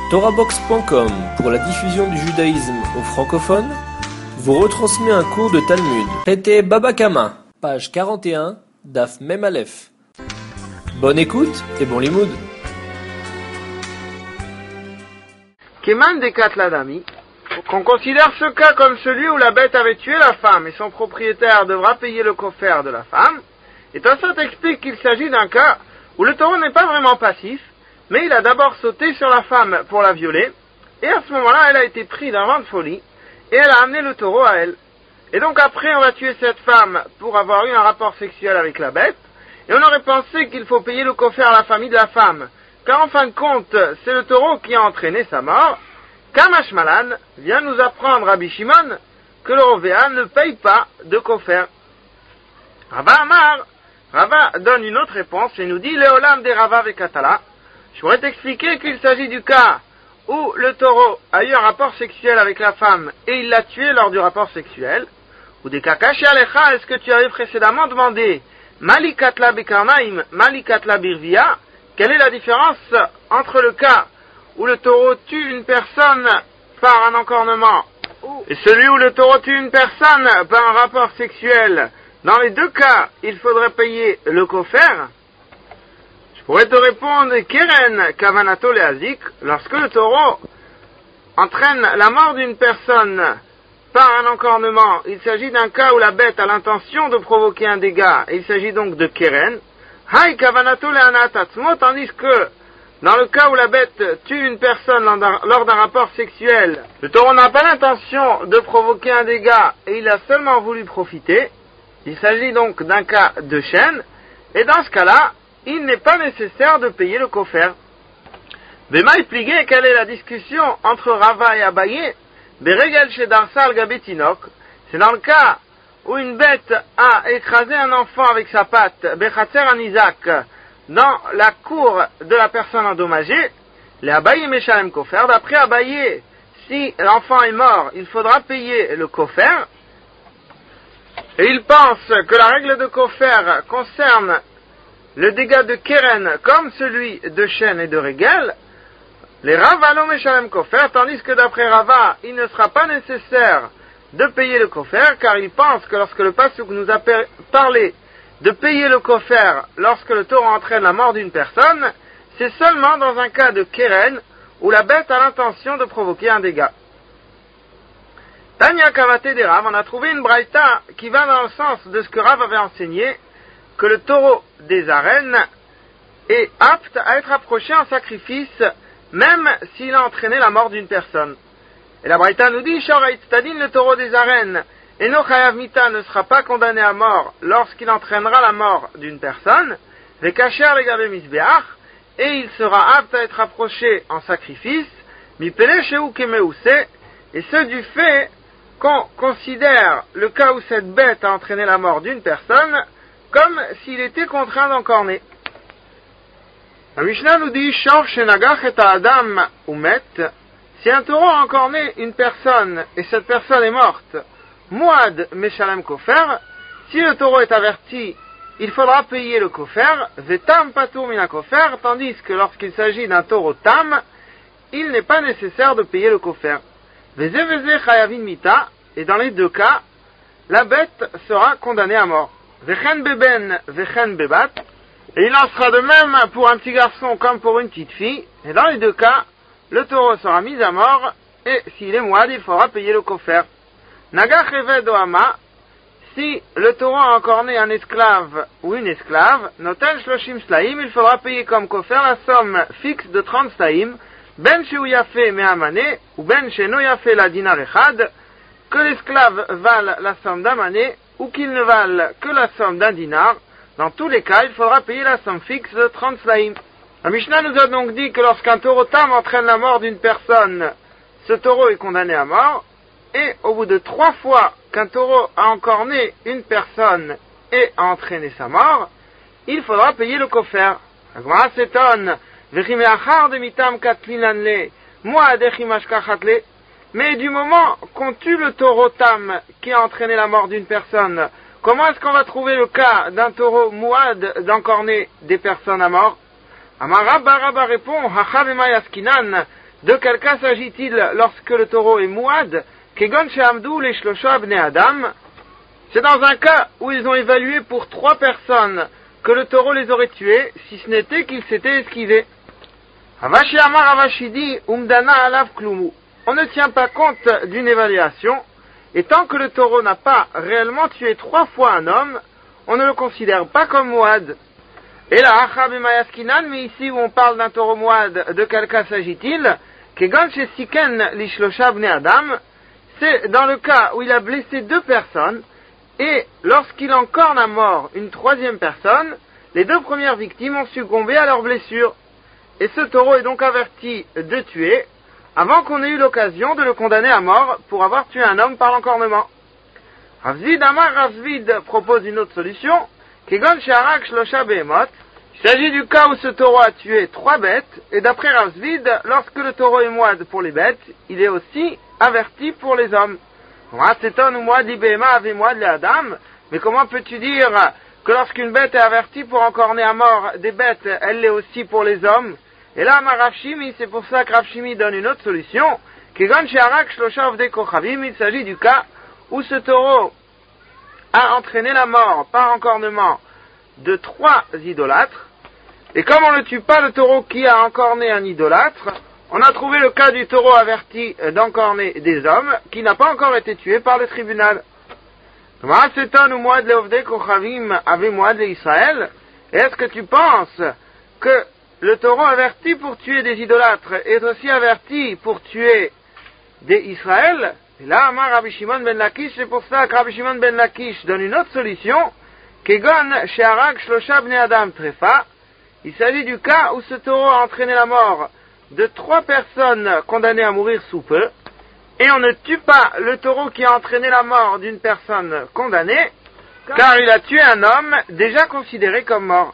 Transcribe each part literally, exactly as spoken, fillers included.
Torahbox point com, pour la diffusion du judaïsme aux francophones, vous retransmet un cours de Talmud. Traité Baba Kama, page quarante et un, Daf Mem Aleph. Bonne écoute et bon limoud. Keman de Katladami, qu'on considère ce cas comme celui où la bête avait tué la femme et son propriétaire devra payer le coffre de la femme, et Tosfot explique qu'il s'agit d'un cas où le taureau n'est pas vraiment passif, mais il a d'abord sauté sur la femme pour la violer, et à ce moment-là, elle a été prise d'un vent de folie, et elle a amené le taureau à elle. Et donc après, on va tuer cette femme pour avoir eu un rapport sexuel avec la bête, et on aurait pensé qu'il faut payer le coffre à la famille de la femme, car en fin de compte, c'est le taureau qui a entraîné sa mort. Kamash Malan vient nous apprendre à Bishimon que le Rovéa ne paye pas de coffre. Rava Amar, Rava donne une autre réponse et nous dit Léolam de Rava Vekatala. Je pourrais t'expliquer qu'il s'agit du cas où le taureau a eu un rapport sexuel avec la femme et il l'a tué lors du rapport sexuel, ou des kakashi alecha, est-ce que tu avais précédemment demandé Malikatla Bekarnaim, Malikatla Birvia, quelle est la différence entre le cas où le taureau tue une personne par un encornement et celui où le taureau tue une personne par un rapport sexuel? Dans les deux cas, il faudrait payer le coffre. Je pourrais te répondre, Keren Kavanato Leazik, lorsque le taureau entraîne la mort d'une personne par un encornement, il s'agit d'un cas où la bête a l'intention de provoquer un dégât, et il s'agit donc de Keren. Hai Kavanato Leanatatsmo, tandis que dans le cas où la bête tue une personne lors d'un rapport sexuel, le taureau n'a pas l'intention de provoquer un dégât et il a seulement voulu profiter. Il s'agit donc d'un cas de chaîne, et dans ce cas-là, il n'est pas nécessaire de payer le coffre. Bema expliqué quelle est la discussion entre Rava et Abaye. Beregel chez Darsal Gabetinok, c'est dans le cas où une bête a écrasé un enfant avec sa patte, Bechatzer Anizak, dans la cour de la personne endommagée, les Abaye Meshalem Kofer. D'après Abaye, si l'enfant est mort, il faudra payer le coffre. Et il pense que la règle de Kofer concerne le dégât de Keren comme celui de Shen et de Regel. Les Rava lo Meshalem Kofer, tandis que d'après Rava, il ne sera pas nécessaire de payer le coffre, car il pense que lorsque le Pasuk nous a parlé de payer le coffre lorsque le taureau entraîne la mort d'une personne, c'est seulement dans un cas de Keren où la bête a l'intention de provoquer un dégât. Tanya Kavate de Rav, on a trouvé une braïta qui va dans le sens de ce que Rav avait enseigné, que le taureau des arènes est apte à être approché en sacrifice, même s'il a entraîné la mort d'une personne. Et la braïta nous dit, Shorait Stadin, le taureau des arènes, et no chayav mita ne sera pas condamné à mort lorsqu'il entraînera la mort d'une personne, vekacher legabe misbeach, et il sera apte à être approché en sacrifice, mipele sheu kemeuse, et ce du fait qu'on considère le cas où cette bête a entraîné la mort d'une personne comme s'il était contraint d'encorner. La Mishnah nous dit, Shor shenagach et adam umet, si un taureau a encorné une personne et cette personne est morte, Muad Meshalem Kofer, si le taureau est averti, il faudra payer le kofer, Vetam Patour Mina Kofer, tandis que lorsqu'il s'agit d'un taureau tam, il n'est pas nécessaire de payer le kofer. Veze Veze Chayavin Mita, et dans les deux cas, la bête sera condamnée à mort. Vechen Beben, Vechen Bebat, et il en sera de même pour un petit garçon comme pour une petite fille, et dans les deux cas, le taureau sera mis à mort, et s'il est Muad, il faudra payer le kofer. Nagach Eved Ohama, si le taureau a encorné un esclave ou une esclave, Noten Shloshim Slaim, il faudra payer comme kofer la somme fixe de trente Slaim, Ben Sheu Yafe Mehamane, ou Ben Sheno Yafe la dinar echad, que l'esclave vale la somme d'un mané, ou qu'il ne vale que la somme d'un dinar. Dans tous les cas, il faudra payer la somme fixe de trente Slaim. La Mishnah nous a donc dit que lorsqu'un taureau tam entraîne la mort d'une personne, ce taureau est condamné à mort, et au bout de trois fois qu'un taureau a encorné une personne et a entraîné sa mort, il faudra payer le kofer. La Gemara s'étonne, mais du moment qu'on tue le taureau tam qui a entraîné la mort d'une personne, comment est-ce qu'on va trouver le cas d'un taureau mouad d'encorner des personnes à mort? Amar Rabba Rabba répond, Hacha bema yaskinan, De quel cas s'agit-il lorsque le taureau est mouad? Kegon she'amdu les shlosha bnei adam. C'est dans un cas où ils ont évalué pour trois personnes que le taureau les aurait tués, si ce n'était qu'il s'était esquivé. Havashi amar Havashidi umdana alav klumu. On ne tient pas compte d'une évaluation, et tant que le taureau n'a pas réellement tué trois fois un homme, on ne le considère pas comme mouad. Et là, achab et mayaskinan, mais ici où on parle d'un taureau mouad, de quel cas s'agit-il? Kegon shesiken lishlosha bnei adam. C'est dans le cas où il a blessé deux personnes, et lorsqu'il encorne à mort une troisième personne, les deux premières victimes ont succombé à leurs blessures. Et ce taureau est donc averti de tuer, avant qu'on ait eu l'occasion de le condamner à mort pour avoir tué un homme par l'encornement. Ravzvid Amar Ravzvid propose une autre solution, Kegon Sheharak Shlosha Behemot. Il s'agit du cas où ce taureau a tué trois bêtes, et d'après Ravzvid, lorsque le taureau est moide pour les bêtes, il est aussi averti pour les hommes. Mais comment peux-tu dire que lorsqu'une bête est avertie pour encorner à mort des bêtes, elle l'est aussi pour les hommes? Et là, Rav Shimi, c'est pour ça que Rav Shimi donne une autre solution. Il s'agit du cas où ce taureau a entraîné la mort par encornement de trois idolâtres. Et comme on ne tue pas le taureau qui a encorné un idolâtre, on a trouvé le cas du taureau averti d'encorner des hommes qui n'a pas encore été tué par le tribunal. Est-ce que tu penses que le taureau averti pour tuer des idolâtres est aussi averti pour tuer des Israël? Et là, Amar Rabbi Shimon ben Lakish, c'est pour ça que Rabbi Shimon ben Lakish donne une autre solution. Kegon sheharag shlosha bnei adam trefa. Il s'agit du cas où ce taureau a entraîné la mort de trois personnes condamnées à mourir sous peu, et on ne tue pas le taureau qui a entraîné la mort d'une personne condamnée, car il a tué un homme déjà considéré comme mort.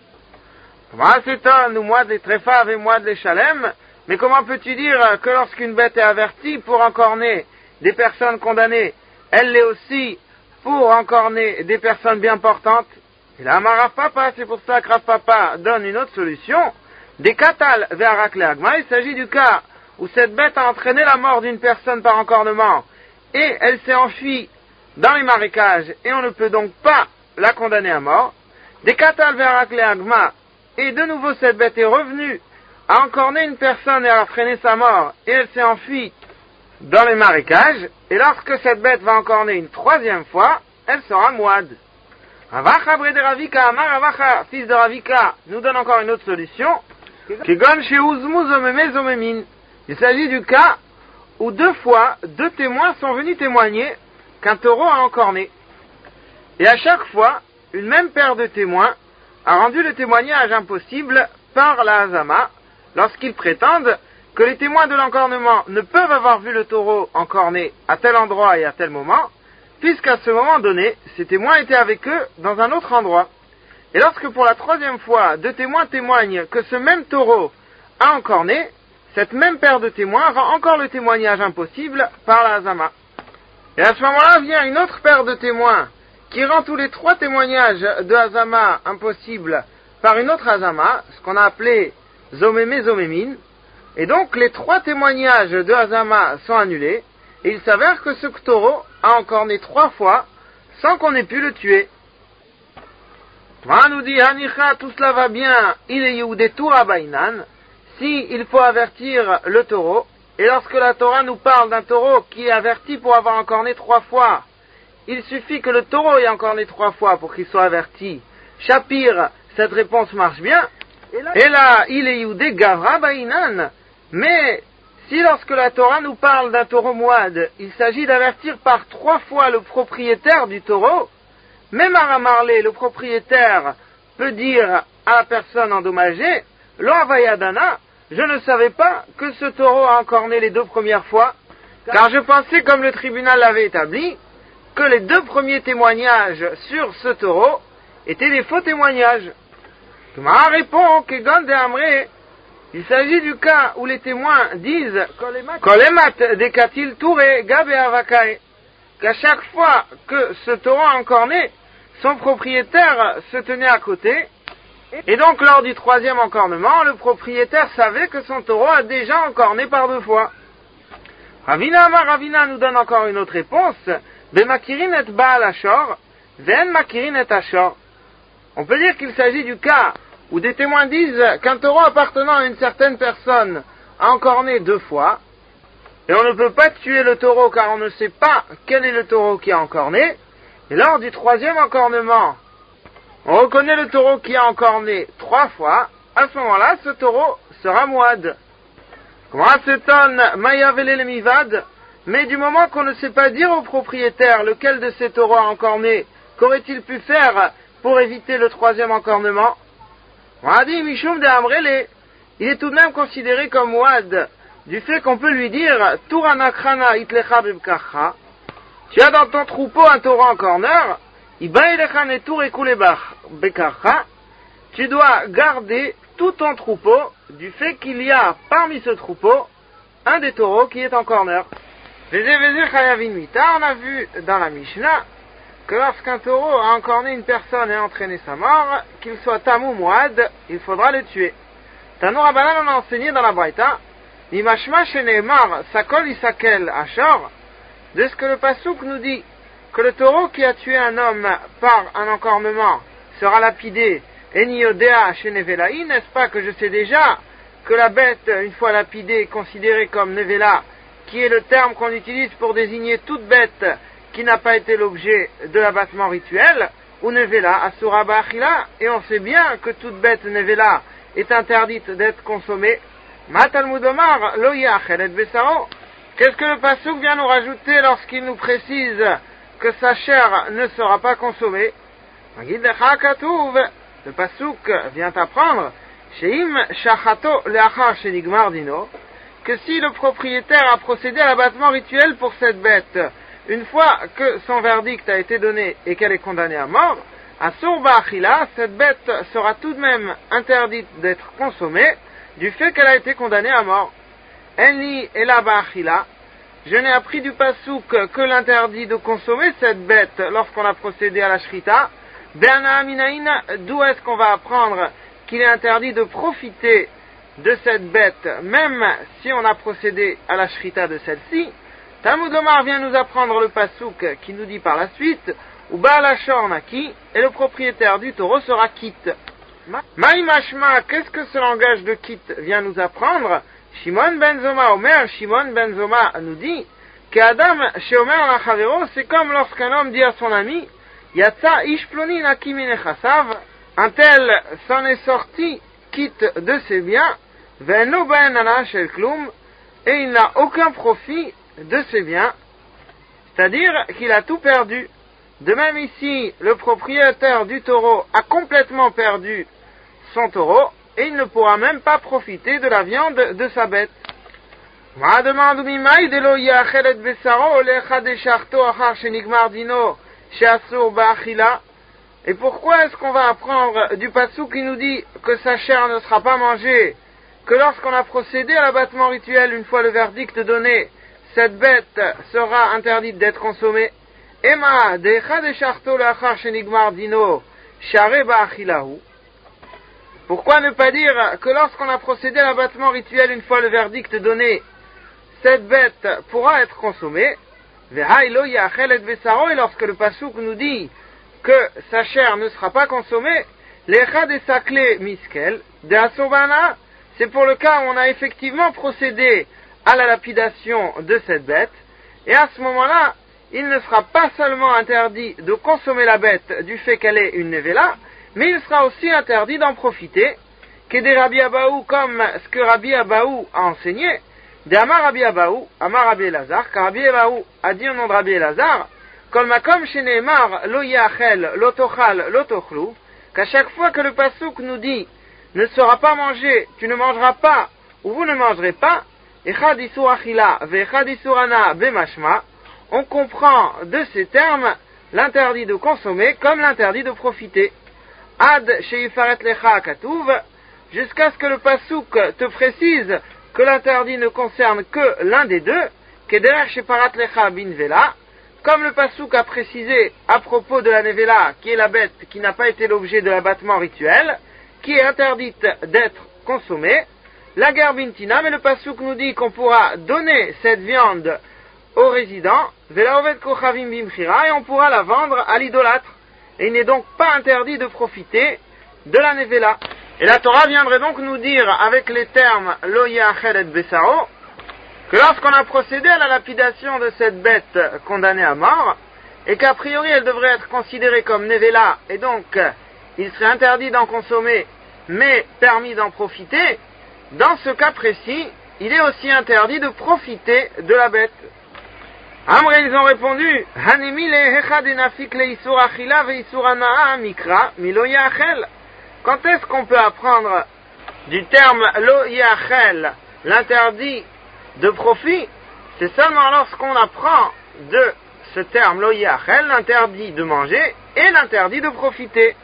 Mais comment peux-tu dire que lorsqu'une bête est avertie pour encorner des personnes condamnées, elle l'est aussi pour encorner des personnes bien portantes? Et là, Rav Papa, c'est pour ça que Rav Papa donne une autre solution. Des katal ve'arak le'agma, il s'agit du cas où cette bête a entraîné la mort d'une personne par encornement, et elle s'est enfuie dans les marécages, et on ne peut donc pas la condamner à mort. Des katal ve'arak le'agma, et de nouveau cette bête est revenue à encorner une personne et à entraîner sa mort, et elle s'est enfuie dans les marécages, et lorsque cette bête va encorner une troisième fois, elle sera mouad. Ravacha bre de Ravika, Amar Ravacha, fils de Ravika, nous donne encore une autre solution. Il s'agit du cas où deux fois, deux témoins sont venus témoigner qu'un taureau a encorné. Et à chaque fois, une même paire de témoins a rendu le témoignage impossible par la hazama, lorsqu'ils prétendent que les témoins de l'encornement ne peuvent avoir vu le taureau encorné à tel endroit et à tel moment, puisqu'à ce moment donné, ces témoins étaient avec eux dans un autre endroit. Et lorsque pour la troisième fois, deux témoins témoignent que ce même taureau a encorné, cette même paire de témoins rend encore le témoignage impossible par la hazama. Et à ce moment-là vient une autre paire de témoins qui rend tous les trois témoignages de hazama impossibles par une autre hazama, ce qu'on a appelé zomeme zomemin. Et donc les trois témoignages de hazama sont annulés, et il s'avère que ce taureau a encorné trois fois sans qu'on ait pu le tuer. On nous dit, Hanicha, tout cela va bien, il est Yehudetura Bainan, si il faut avertir le taureau, et lorsque la Torah nous parle d'un taureau qui est averti pour avoir encorné trois fois, il suffit que le taureau ait encorné trois fois pour qu'il soit averti. Shapir, cette réponse marche bien, et là, il est Yehudé Gavra Bainan, mais si lorsque la Torah nous parle d'un taureau mouad, il s'agit d'avertir par trois fois le propriétaire du taureau, même à Ramarlé, le propriétaire peut dire à la personne endommagée, Lo Havayadana, je ne savais pas que ce taureau a encorné les deux premières fois, car je pensais, comme le tribunal l'avait établi, que les deux premiers témoignages sur ce taureau étaient des faux témoignages. Gemara répond, Kegon de Amré, il s'agit du cas où les témoins disent Kolemat dekatil touré gabe avakai, qu'à chaque fois que ce taureau a encorné, son propriétaire se tenait à côté Et donc, lors du troisième encornement, le propriétaire savait que son taureau a déjà encorné par deux fois. Ravina Amar Ravina nous donne encore une autre réponse. Bemakirin et Baal Ashor, Ven Makirin et Ashor. On peut dire qu'il s'agit du cas où des témoins disent qu'un taureau appartenant à une certaine personne a encorné deux fois, et on ne peut pas tuer le taureau car on ne sait pas quel est le taureau qui a encorné, et lors du troisième encornement, on reconnaît le taureau qui a encorné trois fois, à ce moment-là, ce taureau sera mouad. Comment s'étonne Mayavele le Mivad, mais du moment qu'on ne sait pas dire au propriétaire lequel de ces taureaux a encorné, qu'aurait-il pu faire pour éviter le troisième encornement? On a dit Mishum de Amrele, il est tout de même considéré comme mouad, du fait qu'on peut lui dire Turanakrana itlecha bebkarcha, tu as dans ton troupeau un taureau en corner, tu dois garder tout ton troupeau du fait qu'il y a parmi ce troupeau un des taureaux qui est en corner. On a vu dans la Mishnah que lorsqu'un taureau a encorné une personne et entraîné sa mort, qu'il soit tamou mouad, il faudra le tuer. Tanoura Banan on a enseigné dans la Braïta, Nimashma sheneemar sakol isakel ashor, de ce que le Passouk nous dit, que le taureau qui a tué un homme par un encornement sera lapidé, et niodea shenevelaï, n'est-ce pas que je sais déjà que la bête, une fois lapidée, est considérée comme nevela, qui est le terme qu'on utilise pour désigner toute bête qui n'a pas été l'objet de l'abattement rituel, ou nevela asura ba'achila, et on sait bien que toute bête nevela est interdite d'être consommée. Ma Talmud Omar lo yachelet besaro. Qu'est-ce que le Passouk vient nous rajouter lorsqu'il nous précise que sa chair ne sera pas consommée? Le Passouk vient apprendre Sheim shachato leachar shenigmar dino, que si le propriétaire a procédé à l'abattement rituel pour cette bête, une fois que son verdict a été donné et qu'elle est condamnée à mort, à Surba Achila, cette bête sera tout de même interdite d'être consommée du fait qu'elle a été condamnée à mort. Enli elaba Achila, je n'ai appris du Passouk que l'interdit de consommer cette bête lorsqu'on a procédé à la shrita. Berna Aminaïna, d'où est-ce qu'on va apprendre qu'il est interdit de profiter de cette bête, même si on a procédé à la shrita de celle-ci? Talmud Omar vient nous apprendre le Passouk qui nous dit par la suite, ou Baal Ashor Naki, et le propriétaire du taureau sera quitte. Maïmashma, qu'est-ce que ce langage de quitte vient nous apprendre? Shimon ben Zoma Omer, Shimon ben Zoma nous dit qu'Adam chez Omer Lachavero, c'est comme lorsqu'un homme dit à son ami, Yatsa Ishploni Naki Minechasav, un tel s'en est sorti quitte de ses biens, Veno ben Ana Shel Klum, et il n'a aucun profit de ses biens, c'est-à-dire qu'il a tout perdu. De même ici, le propriétaire du taureau a complètement perdu son taureau, et il ne pourra même pas profiter de la viande de sa bête. Et pourquoi est-ce qu'on va apprendre du Passouk qui nous dit que sa chair ne sera pas mangée, que lorsqu'on a procédé à l'abattement rituel, une fois le verdict donné, cette bête sera interdite d'être consommée? Emma, pourquoi ne pas dire que lorsqu'on a procédé à l'abattement rituel, une fois le verdict donné, cette bête pourra être consommée? Et lorsque le Passouk nous dit que sa chair ne sera pas consommée, c'est pour le cas où on a effectivement procédé à la lapidation de cette bête, et à ce moment-là, il ne sera pas seulement interdit de consommer la bête du fait qu'elle est une nevela, mais il sera aussi interdit d'en profiter, que des Rabbi Abaou, comme ce que Rabbi Abaou a enseigné, de Amar Rabbi Abaou, Amar Rabbi Elazar, car Rabbi Abaou a dit au nom de Rabbi Elazar, Kol makom sheneemar lo yachel, lo tochal, lo tochlu, qu'à chaque fois que le Passouk nous dit, ne sera pas mangé, tu ne mangeras pas, ou vous ne mangerez pas, echad isur achila, ve echad isur ana bemashma, on comprend de ces termes l'interdit de consommer comme l'interdit de profiter. Ad sheifaret lecha katuv, jusqu'à ce que le Passouk te précise que l'interdit ne concerne que l'un des deux, kederech sheparat lecha bin vela, comme le Passouk a précisé à propos de la nevela, qui est la bête qui n'a pas été l'objet de l'abattement rituel, qui est interdite d'être consommée, la garbintina, mais le pasuk nous dit qu'on pourra donner cette viande aux résidents, velaovet kochavim bimchira, et on pourra la vendre à l'idolâtre. Et il n'est donc pas interdit de profiter de la nevela. Et la Torah viendrait donc nous dire, avec les termes lo yachel et besaro, que lorsqu'on a procédé à la lapidation de cette bête condamnée à mort, et qu'a priori elle devrait être considérée comme nevela, et donc il serait interdit d'en consommer, mais permis d'en profiter, dans ce cas précis, il est aussi interdit de profiter de la bête. Amré, ils ont répondu, Hanemile hechadenafik le isur achila ve isur anaa mikra milo yachel. Quand est-ce qu'on peut apprendre du terme lo yachel, l'interdit de profit? C'est seulement lorsqu'on apprend de ce terme lo yachel, l'interdit de manger et l'interdit de profiter.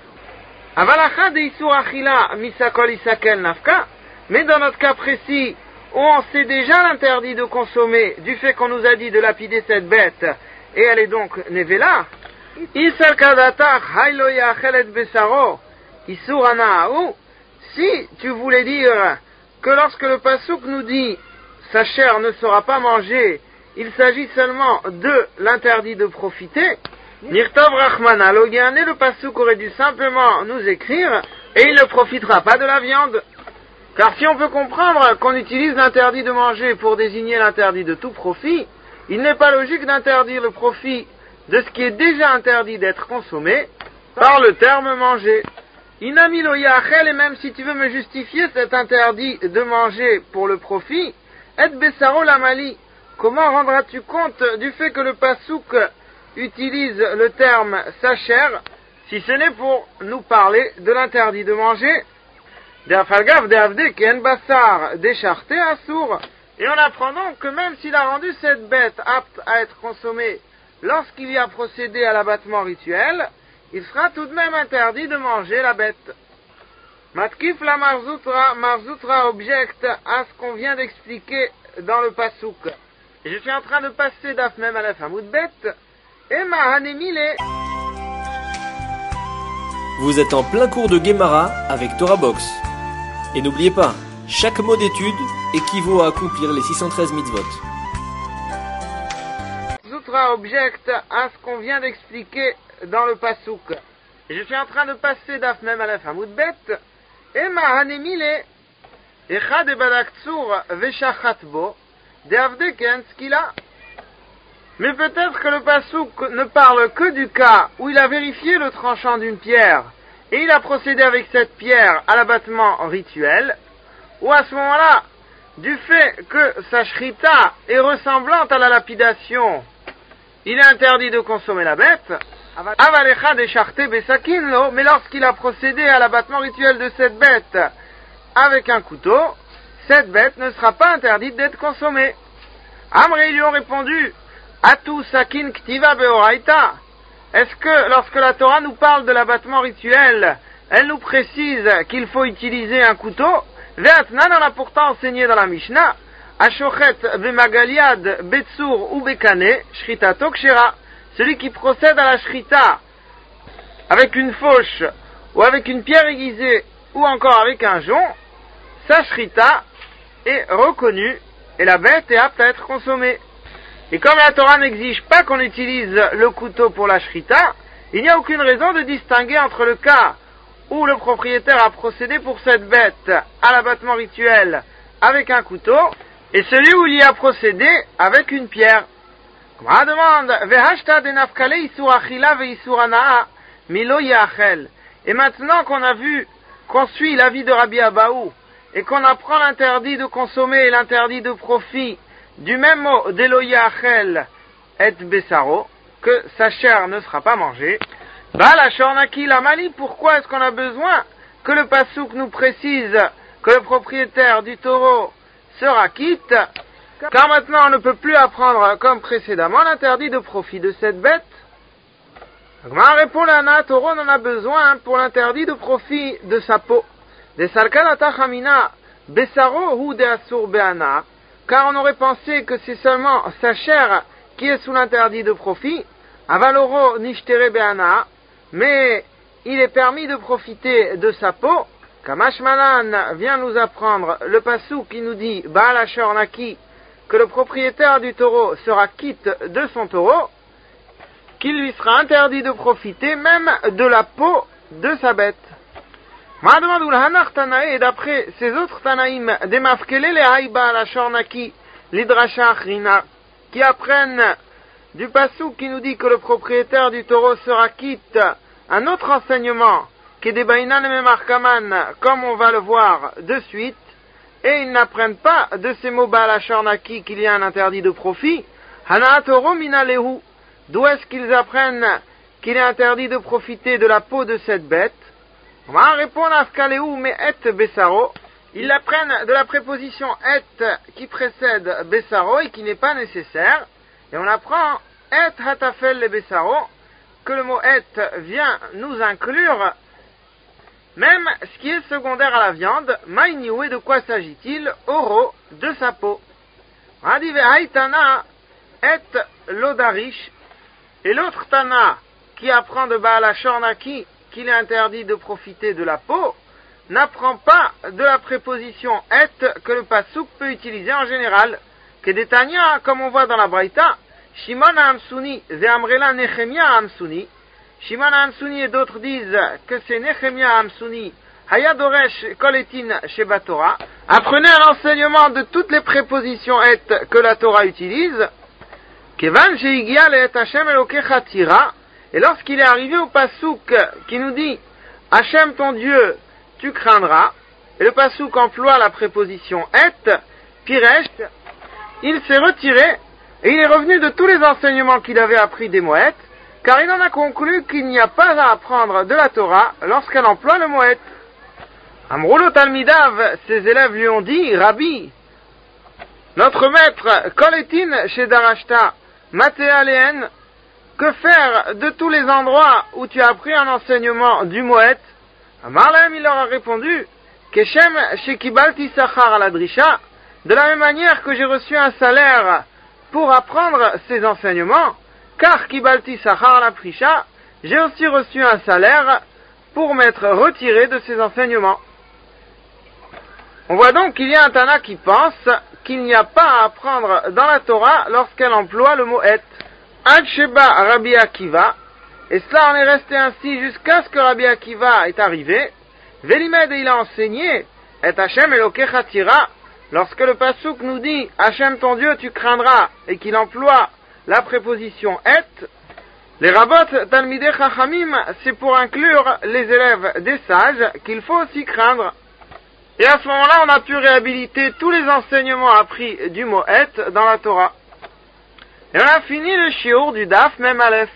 Avalacha de isur achila misakol isakel nafka. Mais dans notre cas précis, où on sait déjà l'interdit de consommer du fait qu'on nous a dit de lapider cette bête, et elle est donc nevela, isal kadatach haylo yachelet besaro isur anaahu. Si tu voulais dire que lorsque le pasuk nous dit sa chair ne sera pas mangée, il s'agit seulement de l'interdit de profiter, nirtov rachmana logiane, le pasuk aurait dû simplement nous écrire et il ne profitera pas de la viande. Car si on peut comprendre qu'on utilise l'interdit de manger pour désigner l'interdit de tout profit, il n'est pas logique d'interdire le profit de ce qui est déjà interdit d'être consommé par le terme manger. Inami lo yachel, et même si tu veux me justifier cet interdit de manger pour le profit, et besaro lamali, comment rendras-tu compte du fait que le pasuk utilise le terme sa chair, si ce n'est pour nous parler de l'interdit de manger? Et on apprend donc que même s'il a rendu cette bête apte à être consommée lorsqu'il y a procédé à l'abattement rituel, il sera tout de même interdit de manger la bête. Matkif la Marzutra, Marzutra objecte à ce qu'on vient d'expliquer dans le pasuk. Et je suis en train de passer d'Af Mem Aleph Hamoud Bet, et Mahanemile. Vous êtes en plein cours de Gemara avec Torah Box. Et n'oubliez pas, chaque mot d'étude équivaut à accomplir les six cent treize mitzvot. Zutra objecte à ce qu'on vient d'expliquer dans le pasuk. Et je suis en train de passer d'Af Mem Aleph Hamoud Bet, et Mahanemile, Echad ebadaktsur veshachatbo, deavdeken skila. Mais peut-être que le pasuk ne parle que du cas où il a vérifié le tranchant d'une pierre, et il a procédé avec cette pierre à l'abattement rituel, ou à ce moment-là, du fait que sa shrita est ressemblante à la lapidation, il est interdit de consommer la bête, avalecha décharté besakinlo, mais lorsqu'il a procédé à l'abattement rituel de cette bête avec un couteau, cette bête ne sera pas interdite d'être consommée. Amré, ils lui ont répondu, Atu sakin ktiva beoraita. Est-ce que lorsque la Torah nous parle de l'abattement rituel, elle nous précise qu'il faut utiliser un couteau? Ve'atnan, on a pourtant enseigné dans la Mishnah, Ashochet bemagaliad betsur ou bekane shritato kshera. Celui qui procède à la shrita avec une fauche ou avec une pierre aiguisée ou encore avec un jonc, sa shrita est reconnue et la bête est apte à être consommée. Et comme la Torah n'exige pas qu'on utilise le couteau pour la shrita, il n'y a aucune raison de distinguer entre le cas où le propriétaire a procédé pour cette bête à l'abattement rituel avec un couteau et celui où il y a procédé avec une pierre. Comme on demande, et maintenant qu'on a vu qu'on suit l'avis de Rabbi Abaou et qu'on apprend l'interdit de consommer et l'interdit de profit du même mot d'Elo Yachel et Besaro, que sa chair ne sera pas mangée, bah la Shornaki la Mali, pourquoi est-ce qu'on a besoin que le pasuk nous précise que le propriétaire du taureau sera quitte, car maintenant on ne peut plus apprendre comme précédemment l'interdit de profit de cette bête? Agma répond l'ana, taureau en a besoin pour l'interdit de profit de sa peau. Des salkanata chamina besaro ou de asur beana, car on aurait pensé que c'est seulement sa chair qui est sous l'interdit de profit, avaloro nishtere beana, mais il est permis de profiter de sa peau. Kamash Malan vient nous apprendre le passouk qui nous dit Baal Ashor Naki, que le propriétaire du taureau sera quitte de son taureau, qu'il lui sera interdit de profiter même de la peau de sa bête. Et d'après ces autres Tanaïm, des Mafkele le Haïba la Shornaki, l'Idrasha Achrina, qui apprennent du passouk qui nous dit que le propriétaire du taureau sera quitte, un autre enseignement, qui est des Bainan et Memarkaman, comme on va le voir de suite, et ils n'apprennent pas de ces mots Baal Shornaki qu'il y a un interdit de profit. Hana Toro Minalehu, d'où est-ce qu'ils apprennent qu'il est interdit de profiter de la peau de cette bête? On va répondre à Afkaleu mais et Bessaro. Ils l'apprennent de la préposition et qui précède Bessaro et qui n'est pas nécessaire. Et on apprend et Hatafel le Bessaro, que le mot et vient nous inclure même ce qui est secondaire à la viande. Maïniou, de quoi s'agit-il? Oro, de sa peau. Radive Haïtana et Lodarish. Et l'autre Tana qui apprend de Baal Shornaki qu'il est interdit de profiter de la peau, n'apprend pas de la préposition et que le passouk peut utiliser en général. Que des Tanya, comme on voit dans la Braïta, Shimon Hamsuni, Zeamrela Nechemia Hamsuni. Shimon Hamsuni et d'autres disent que c'est Nechemia Hamsuni, Hayadoresh Koletin Sheba Torah. Apprenez un enseignement de toutes les prépositions et que la Torah utilise. Kevan Sheigia le et Hashem Elokecha Tira. Et lorsqu'il est arrivé au passouk qui nous dit Hachem ton Dieu, tu craindras, et le passouk emploie la préposition et, Piresh, il s'est retiré et il est revenu de tous les enseignements qu'il avait appris des moët, car il en a conclu qu'il n'y a pas à apprendre de la Torah lorsqu'elle emploie le moët. Amroulo Talmidav, ses élèves lui ont dit Rabbi, notre maître Koletin chez Darashta, Matéa Léen, que faire de tous les endroits où tu as appris un enseignement du moët? Amarlaem, il leur a répondu, Keshem shekibalti sachar à la drisha, de la même manière que j'ai reçu un salaire pour apprendre ces enseignements, car kibalti sachar à la prisha, j'ai aussi reçu un salaire pour m'être retiré de ces enseignements. On voit donc qu'il y a un Tana qui pense qu'il n'y a pas à apprendre dans la Torah lorsqu'elle emploie le mot et. Ad Sheba Rabbi Akiva, et cela en est resté ainsi jusqu'à ce que Rabbi Akiva est arrivé. Velimed, il a enseigné, et Hashem Elokecha Tira, lorsque le passouk nous dit Hashem ton Dieu tu craindras, et qu'il emploie la préposition et, les rabot Talmidei Chachamim, c'est pour inclure les élèves des sages qu'il faut aussi craindre. Et à ce moment-là, on a pu réhabiliter tous les enseignements appris du mot et dans la Torah. Et on a fini le shiur du Daf Mem Aleph.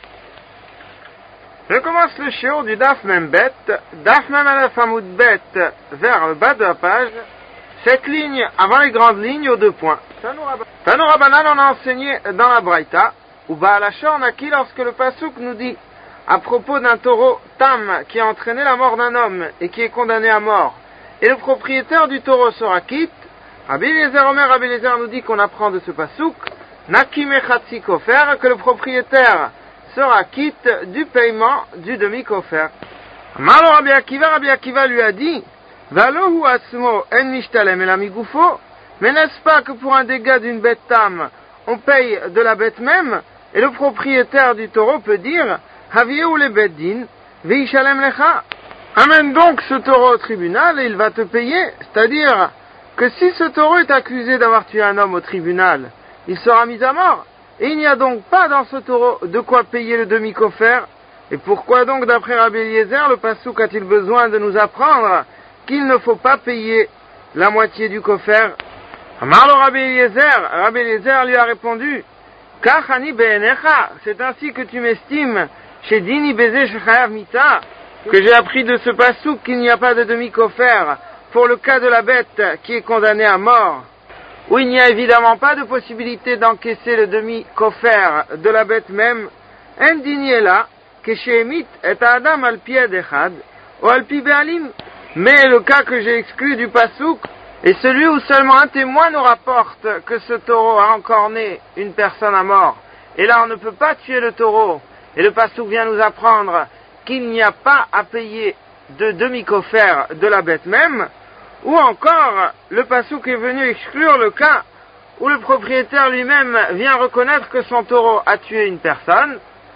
Je commence le shiur du Daf Mem Bet, Daf Mem Aleph Hamoud Bet, vers le bas de la page, cette ligne avant les grandes lignes aux deux points. Tanu Rabbanan, on a enseigné dans la Braïta, ou Baal Shornaki, lorsque le passouk nous dit, à propos d'un taureau tam qui a entraîné la mort d'un homme et qui est condamné à mort, et le propriétaire du taureau sera quitte, Rabbi Eliezer Omer, Rabbi Eliezer nous dit qu'on apprend de ce passouk, Naki mechatzi kofer, que le propriétaire sera quitte du paiement du demi-kofer. Malo Rabbi Akiva, Rabbi Akiva lui a dit, Valohu asmo en mishtalem elamigufo, mais n'est-ce pas que pour un dégât d'une bête tam, on paye de la bête même, et le propriétaire du taureau peut dire, Havieu le beddin, veishalem lecha. Amène donc ce taureau au tribunal et il va te payer, c'est-à-dire que si ce taureau est accusé d'avoir tué un homme au tribunal, il sera mis à mort, et il n'y a donc pas dans ce taureau de quoi payer le demi-kofer. Et pourquoi donc, d'après Rabbi Eliezer, le passouk a-t-il besoin de nous apprendre qu'il ne faut pas payer la moitié du kofer? Amarlo Rabbi Eliezer, Rabbi Eliezer lui a répondu, Kachani be'enecha, c'est ainsi que tu m'estimes, chez Dini Beze Shechayav Mita, que j'ai appris de ce passouk qu'il n'y a pas de demi-kofer pour le cas de la bête qui est condamnée à mort, où il n'y a évidemment pas de possibilité d'encaisser le demi-kofer de la bête même. Indiniela, que shemit et adam al pied echad, ou al pi be'alim. Mais le cas que j'ai exclu du passouk est celui où seulement un témoin nous rapporte que ce taureau a encorné une personne à mort. Et là, on ne peut pas tuer le taureau. Et le passouk vient nous apprendre qu'il n'y a pas à payer de demi-coffert de la bête même, ou encore le passouk est venu exclure le cas où le propriétaire lui-même vient reconnaître que son taureau a tué une personne,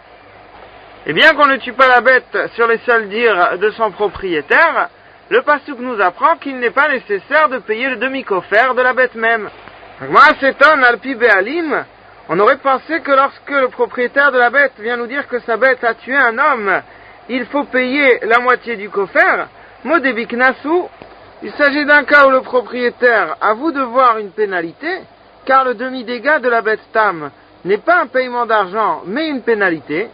et bien qu'on ne tue pas la bête sur les seuls dires de son propriétaire, le passouk nous apprend qu'il n'est pas nécessaire de payer le demi-coffert de la bête même. Moi, s'étonne, Alpi Béalim, on aurait pensé que lorsque le propriétaire de la bête vient nous dire que sa bête a tué un homme, il faut payer la moitié du coffert. Modébik Nassou, il s'agit d'un cas où le propriétaire avoue devoir une pénalité, car le demi-dégât de la bête tam n'est pas un paiement d'argent, mais une pénalité.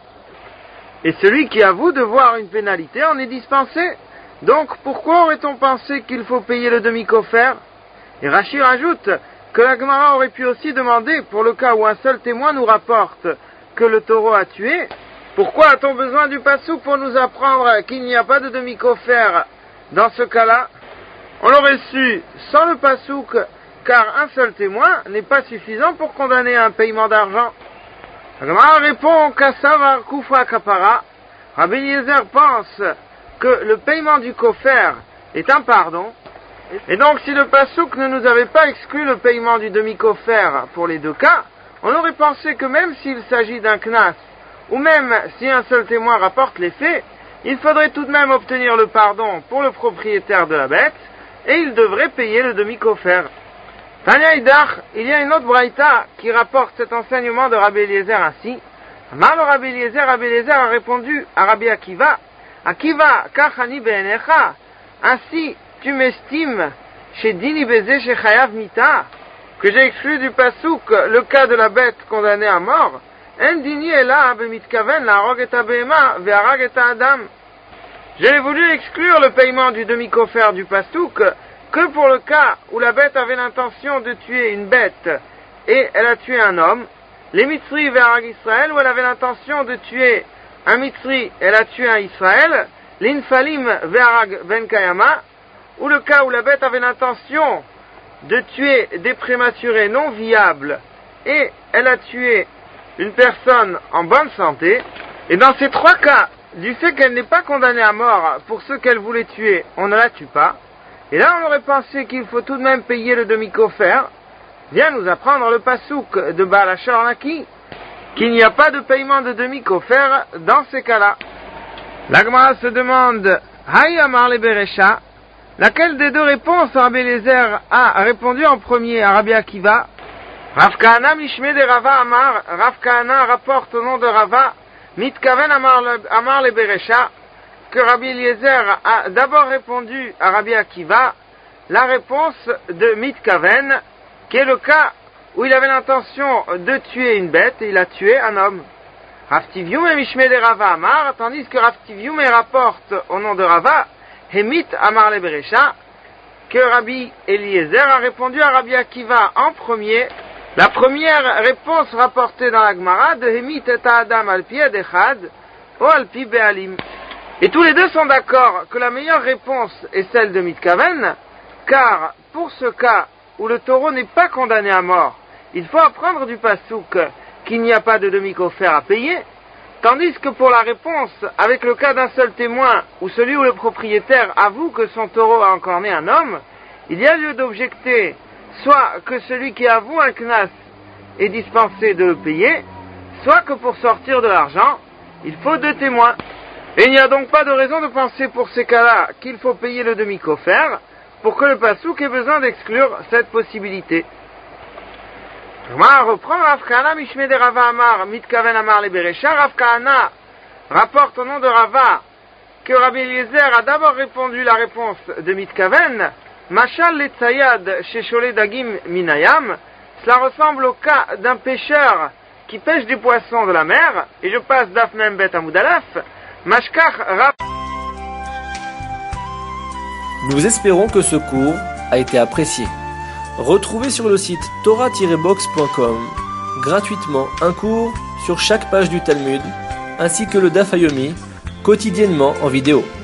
Et celui qui avoue devoir une pénalité en est dispensé. Donc, pourquoi aurait-on pensé qu'il faut payer le demi-coffert? Et Rachid rajoute que la Gemara aurait pu aussi demander, pour le cas où un seul témoin nous rapporte que le taureau a tué, pourquoi a-t-on besoin du passouk pour nous apprendre qu'il n'y a pas de demi-coffert dans ce cas-là? On l'aurait su sans le passouk, car un seul témoin n'est pas suffisant pour condamner un paiement d'argent. La Gemara répond qu'Assavar Kufra Kapara, Rabbi Eliezer pense que le paiement du coffert est un pardon, et donc si le passouk ne nous avait pas exclu le paiement du demi-coffert pour les deux cas, on aurait pensé que même s'il s'agit d'un knas, ou même si un seul témoin rapporte les faits, il faudrait tout de même obtenir le pardon pour le propriétaire de la bête, et il devrait payer le demi-coffert. Tanya Idach, il y a une autre braïta qui rapporte cet enseignement de Rabbi Eliezer ainsi. Amar le Rabbi Eliezer, Rabbi Eliezer a répondu à Rabbi Akiva, Akiva, kachani be'enecha, ainsi tu m'estimes chez Dini Beze chez Chayav Mita, que j'ai exclu du pasouk le cas de la bête condamnée à mort, en dini ela bemitkaven la harog et abema ve'harag et adam. J'ai voulu exclure le paiement du demi-coffert du pasouk que pour le cas où la bête avait l'intention de tuer une bête et elle a tué un homme, les mitzri ve'harag Israël, où elle avait l'intention de tuer un mitzri et elle a tué un Israël, l'infalim ve'harag ben kayama, ou le cas où la bête avait l'intention de tuer des prématurés non viables et elle a tué une personne en bonne santé, et dans ces trois cas, du fait qu'elle n'est pas condamnée à mort pour ceux qu'elle voulait tuer, on ne la tue pas, et là on aurait pensé qu'il faut tout de même payer le demi-coffert, vient nous apprendre le pasouk de Baal Hashor Naki, qu'il n'y a pas de paiement de demi-coffert dans ces cas-là. La Gemara se demande, Hay Amar le Beresha, laquelle des deux réponses Rabbi Eliezer a répondu en premier à Rabbi Akiva? Rav Kahana Mishme de Rava Amar, Rav Kahana rapporte au nom de Rava, Mitkaven Amar le, Amar le Beresha, que Rabbi Eliezer a d'abord répondu à Rabbi Akiva la réponse de Mitkaven, qui est le cas où il avait l'intention de tuer une bête et il a tué un homme. Rav Tivium et Mishme de Rava Amar, tandis que Rav Tivium rapporte au nom de Rava, Hemit Amar le Beresha, que Rabbi Eliezer a répondu à Rabbi Akiva en premier. La première réponse rapportée dans la Gemara de Hemit et Adam al-Pi Echad ou al-Pi Be'alim. Et tous les deux sont d'accord que la meilleure réponse est celle de Mitkaven, car pour ce cas où le taureau n'est pas condamné à mort, il faut apprendre du pasouk qu'il n'y a pas de demi-coffert à payer, tandis que pour la réponse, avec le cas d'un seul témoin, ou celui où le propriétaire avoue que son taureau a encorné un homme, il y a lieu d'objecter soit que celui qui avoue un knas est dispensé de le payer, soit que pour sortir de l'argent, il faut deux témoins. Et il n'y a donc pas de raison de penser pour ces cas-là qu'il faut payer le demi-coffert pour que le pasouk ait besoin d'exclure cette possibilité. Rama reprend Rav Kahana Mishme de Rava Amar Mitkaven Amar le Beresha. Rav Kahana rapporte au nom de Rava que Rabbi Eliezer a d'abord répondu la réponse de Mitkaven, Machal le Tzayad Sheshole Dagim Minayam. Cela ressemble au cas d'un pêcheur qui pêche des poissons de la mer, et je passe Daf Mem Bet Amud Aleph, Mashkach Rav. Nous espérons que ce cours a été apprécié. Retrouvez sur le site torah tiret box point com gratuitement un cours sur chaque page du Talmud, ainsi que le Daf Yomi, quotidiennement en vidéo.